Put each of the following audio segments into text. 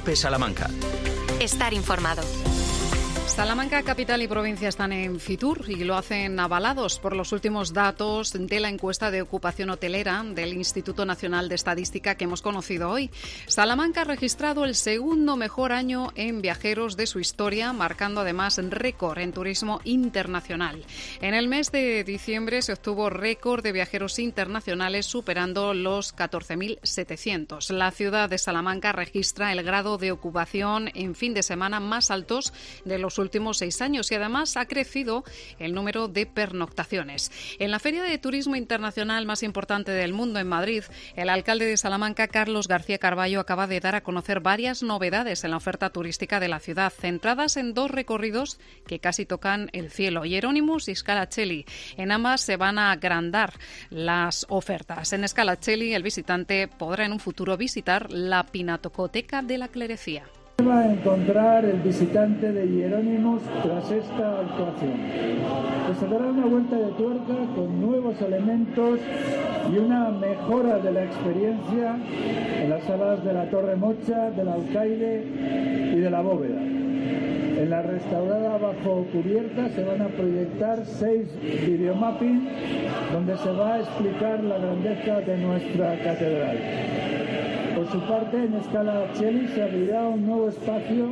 COPE Salamanca. Estar informado. Salamanca, capital y provincia están en Fitur y lo hacen avalados por los últimos datos de la encuesta de ocupación hotelera del Instituto Nacional de Estadística que hemos conocido hoy. Salamanca ha registrado el segundo mejor año en viajeros de su historia, marcando además récord en turismo internacional. En el mes de diciembre se obtuvo récord de viajeros internacionales, superando los 14.700. La ciudad de Salamanca registra el grado de ocupación en fin de semana más altos de los últimos 6 años y además ha crecido el número de pernoctaciones. En la Feria de Turismo Internacional más importante del mundo en Madrid, el alcalde de Salamanca, Carlos García Carballo, acaba de dar a conocer varias novedades en la oferta turística de la ciudad, centradas en 2 recorridos que casi tocan el cielo, Hieronymus y Scala Coeli. En ambas se van a agrandar las ofertas. En Scala Coeli, el visitante podrá en un futuro visitar la Pinacoteca de la Clerecía. Va a encontrar el visitante de Hieronymus tras esta actuación. Que se dará una vuelta de tuerca con nuevos elementos y una mejora de la experiencia en las salas de la Torre Mocha, del Alcaide y de la Bóveda. En la restaurada bajo cubierta se van a proyectar 6 videomapping donde se va a explicar la grandeza de nuestra catedral. Por su parte, en Scala Coeli se abrirá un nuevo espacio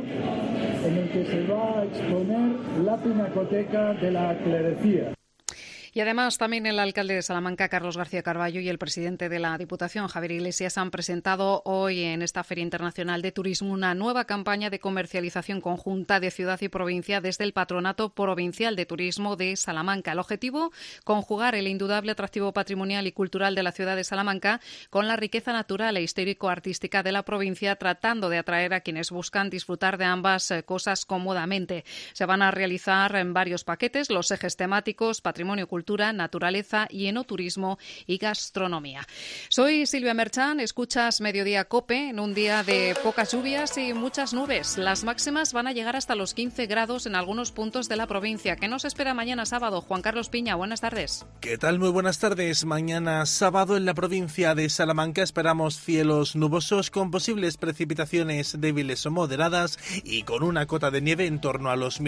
en el que se va a exponer la Pinacoteca de la Clerecía. Y además también el alcalde de Salamanca, Carlos García Carballo, y el presidente de la Diputación, Javier Iglesias, han presentado hoy en esta Feria Internacional de Turismo una nueva campaña de comercialización conjunta de ciudad y provincia desde el Patronato Provincial de Turismo de Salamanca. El objetivo, conjugar el indudable atractivo patrimonial y cultural de la ciudad de Salamanca con la riqueza natural e histórico-artística de la provincia, tratando de atraer a quienes buscan disfrutar de ambas cosas cómodamente. Se van a realizar en varios paquetes los ejes temáticos, patrimonio cultural, naturaleza y enoturismo y gastronomía. Soy Silvia Merchán, escuchas Mediodía COPE en un día de pocas lluvias y muchas nubes. Las máximas van a llegar hasta los 15 grados en algunos puntos de la provincia. ¿Qué nos espera mañana sábado? Juan Carlos Piña, buenas tardes. ¿Qué tal? Muy buenas tardes. Mañana sábado en la provincia de Salamanca esperamos cielos nubosos con posibles precipitaciones débiles o moderadas y con una cota de nieve en torno a los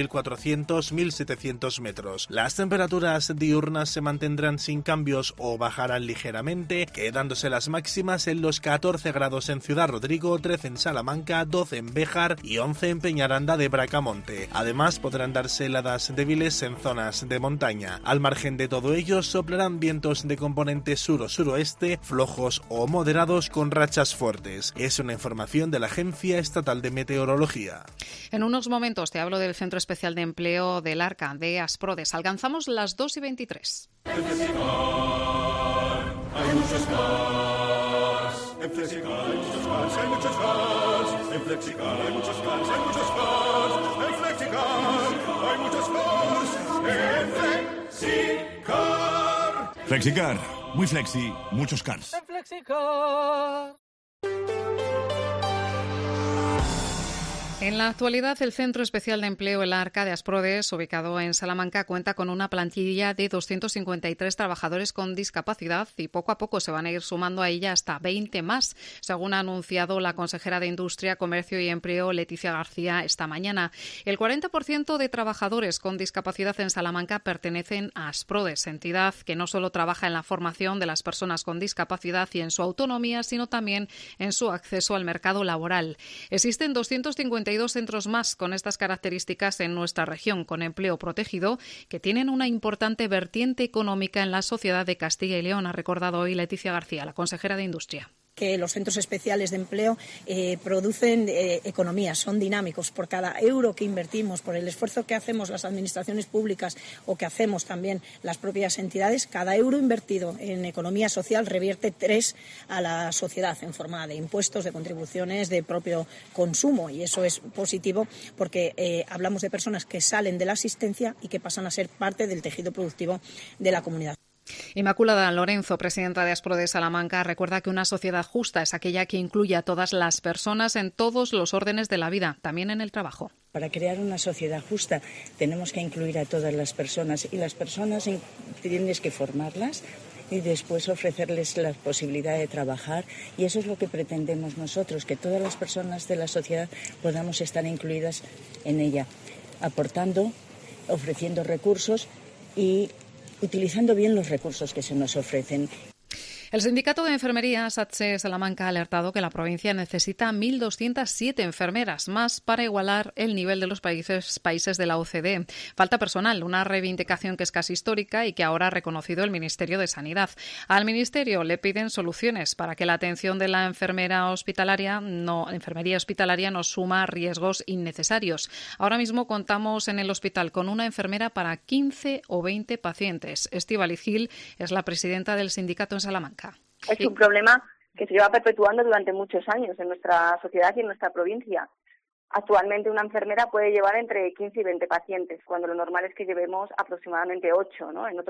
1.400-1.700 metros. Las temperaturas diurnas se mantendrán sin cambios o bajarán ligeramente, quedándose las máximas en los 14 grados en Ciudad Rodrigo, 13 en Salamanca, 12 en Béjar y 11 en Peñaranda de Bracamonte. Además, podrán darse heladas débiles en zonas de montaña. Al margen de todo ello, soplarán vientos de componente sur o suroeste, flojos o moderados con rachas fuertes. Es una información de la Agencia Estatal de Meteorología. En unos momentos te hablo del Centro Especial de Empleo del Arca de Asprodes. Alcanzamos las 2:23. En Flexicar hay muchos cars. En Flexicar hay muchos cars, hay muchos cars. En Flexicar hay muchos cars, hay muchos cars. En Flexicar hay muchos cars. En Flexicar. Flexicar, muy flexi, muchos cars. En Flexicar. En la actualidad, el Centro Especial de Empleo El Arca de Asprodes, ubicado en Salamanca, cuenta con una plantilla de 253 trabajadores con discapacidad y poco a poco se van a ir sumando a ella hasta 20 más, según ha anunciado la consejera de Industria, Comercio y Empleo, Leticia García, esta mañana. El 40% de trabajadores con discapacidad en Salamanca pertenecen a Asprodes, entidad que no solo trabaja en la formación de las personas con discapacidad y en su autonomía, sino también en su acceso al mercado laboral. Existen 252 centros más con estas características en nuestra región, con empleo protegido, que tienen una importante vertiente económica en la sociedad de Castilla y León, ha recordado hoy Leticia García, la consejera de Industria. Que los centros especiales de empleo producen economías, son dinámicos. Por cada euro que invertimos, por el esfuerzo que hacemos las administraciones públicas o que hacemos también las propias entidades, cada euro invertido en economía social revierte 3 a la sociedad en forma de impuestos, de contribuciones, de propio consumo. Y eso es positivo porque hablamos de personas que salen de la asistencia y que pasan a ser parte del tejido productivo de la comunidad. Inmaculada Lorenzo, presidenta de Asprodes Salamanca, recuerda que una sociedad justa es aquella que incluye a todas las personas en todos los órdenes de la vida, también en el trabajo. Para crear una sociedad justa tenemos que incluir a todas las personas y las personas tienes que formarlas y después ofrecerles la posibilidad de trabajar, y eso es lo que pretendemos nosotros, que todas las personas de la sociedad podamos estar incluidas en ella, aportando, ofreciendo recursos y utilizando bien los recursos que se nos ofrecen. El sindicato de enfermería SATSE Salamanca ha alertado que la provincia necesita 1.207 enfermeras más para igualar el nivel de los países de la OCDE. Falta personal, una reivindicación que es casi histórica y que ahora ha reconocido el Ministerio de Sanidad. Al Ministerio le piden soluciones para que la atención de la enfermería hospitalaria no suma riesgos innecesarios. Ahora mismo contamos en el hospital con una enfermera para 15 o 20 pacientes. Estíbaliz Gil es la presidenta del sindicato en Salamanca. Es un problema que se lleva perpetuando durante muchos años en nuestra sociedad y en nuestra provincia. Actualmente una enfermera puede llevar entre 15 y 20 pacientes, cuando lo normal es que llevemos aproximadamente 8, ¿no? en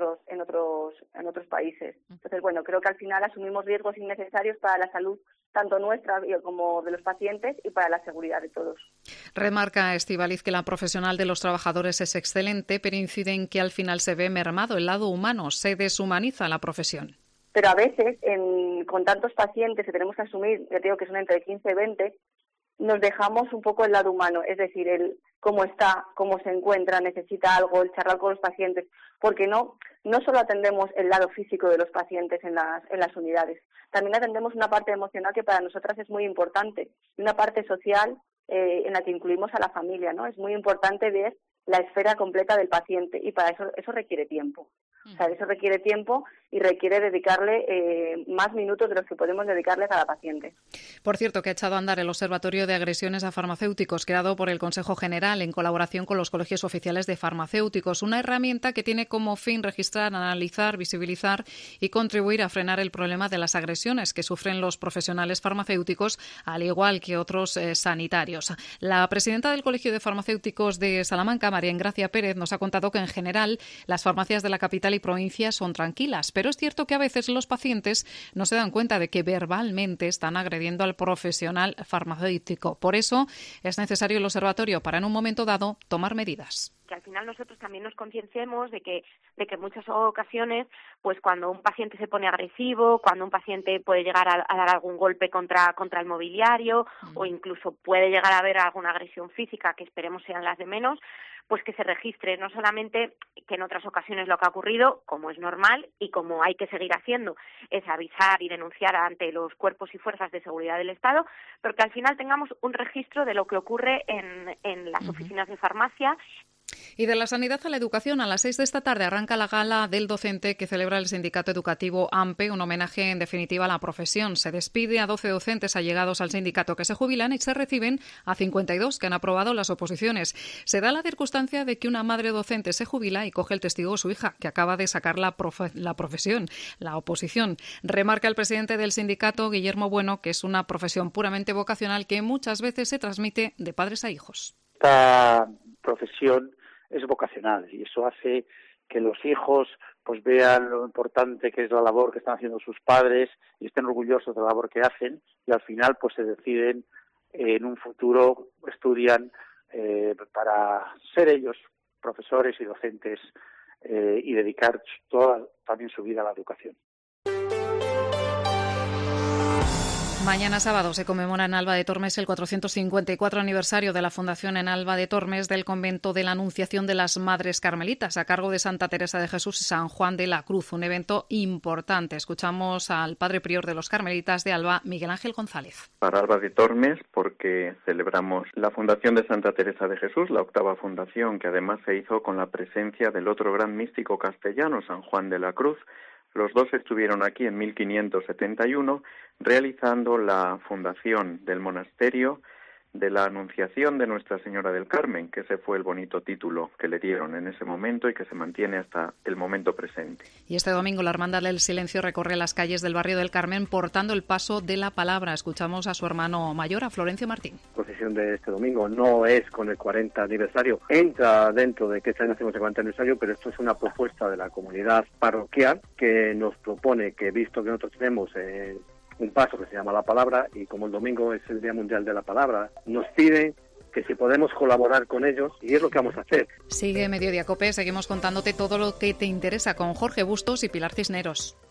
otros países. Entonces, bueno, creo que al final asumimos riesgos innecesarios para la salud tanto nuestra como de los pacientes y para la seguridad de todos. Remarca Estíbaliz que la profesional de los trabajadores es excelente, pero incide en que al final se ve mermado el lado humano, se deshumaniza la profesión. Pero a veces, con tantos pacientes que tenemos que asumir, ya te digo que son entre 15 y 20, nos dejamos un poco el lado humano, es decir, el cómo está, cómo se encuentra, necesita algo, el charlar con los pacientes, porque no solo atendemos el lado físico de los pacientes en las unidades, también atendemos una parte emocional que para nosotras es muy importante, y una parte social en la que incluimos a la familia, ¿no? Es muy importante ver la esfera completa del paciente y para eso requiere tiempo. O sea, eso requiere tiempo y requiere dedicarle más minutos de los que podemos dedicarle a cada paciente. Por cierto, que ha echado a andar el Observatorio de Agresiones a Farmacéuticos, creado por el Consejo General en colaboración con los colegios oficiales de farmacéuticos, una herramienta que tiene como fin registrar, analizar, visibilizar y contribuir a frenar el problema de las agresiones que sufren los profesionales farmacéuticos, al igual que otros sanitarios. La presidenta del Colegio de Farmacéuticos de Salamanca, María Engracia Pérez, nos ha contado que en general las farmacias de la capital y provincia son tranquilas, pero es cierto que a veces los pacientes no se dan cuenta de que verbalmente están agrediendo al profesional farmacéutico. Por eso es necesario el observatorio para en un momento dado tomar medidas. Que al final nosotros también nos concienciemos de que en muchas ocasiones, pues cuando un paciente se pone agresivo, cuando un paciente puede llegar a dar algún golpe contra el mobiliario o incluso puede llegar a haber alguna agresión física, que esperemos sean las de menos, pues que se registre, no solamente que en otras ocasiones lo que ha ocurrido, como es normal y como hay que seguir haciendo, es avisar y denunciar ante los cuerpos y fuerzas de seguridad del Estado, pero que al final tengamos un registro de lo que ocurre en las oficinas de farmacia. Y de la sanidad a la educación, a las 6 de esta tarde arranca la gala del docente que celebra el sindicato educativo AMPE, un homenaje en definitiva a la profesión. Se despide a 12 docentes allegados al sindicato que se jubilan y se reciben a 52 que han aprobado las oposiciones. Se da la circunstancia de que una madre docente se jubila y coge el testigo de su hija, que acaba de sacar la oposición. Remarca el presidente del sindicato, Guillermo Bueno, que es una profesión puramente vocacional que muchas veces se transmite de padres a hijos. Esta profesión es vocacional y eso hace que los hijos pues vean lo importante que es la labor que están haciendo sus padres y estén orgullosos de la labor que hacen y al final pues se deciden en un futuro, estudian para ser ellos profesores y docentes y dedicar toda también su vida a la educación. Mañana sábado se conmemora en Alba de Tormes el 454 aniversario de la fundación en Alba de Tormes del convento de la Anunciación de las Madres Carmelitas a cargo de Santa Teresa de Jesús y San Juan de la Cruz, un evento importante. Escuchamos al padre prior de los Carmelitas de Alba, Miguel Ángel González. Para Alba de Tormes porque celebramos la fundación de Santa Teresa de Jesús, la octava fundación, que además se hizo con la presencia del otro gran místico castellano, San Juan de la Cruz. Los dos estuvieron aquí en 1571 realizando la fundación del monasterio de la Anunciación de Nuestra Señora del Carmen, que ese fue el bonito título que le dieron en ese momento y que se mantiene hasta el momento presente. Y este domingo la Hermandad del Silencio recorre las calles del barrio del Carmen portando el paso de la palabra. Escuchamos a su hermano mayor, a Florencio Martín. La procesión de este domingo no es con el 40 aniversario, entra dentro de que este año hacemos el 40 aniversario, pero esto es una propuesta de la comunidad parroquial que nos propone que, visto que nosotros tenemos un paso que se llama la palabra y como el domingo es el Día Mundial de la Palabra, nos piden que si podemos colaborar con ellos y es lo que vamos a hacer. Sigue Mediodía COPE, seguimos contándote todo lo que te interesa con Jorge Bustos y Pilar Cisneros.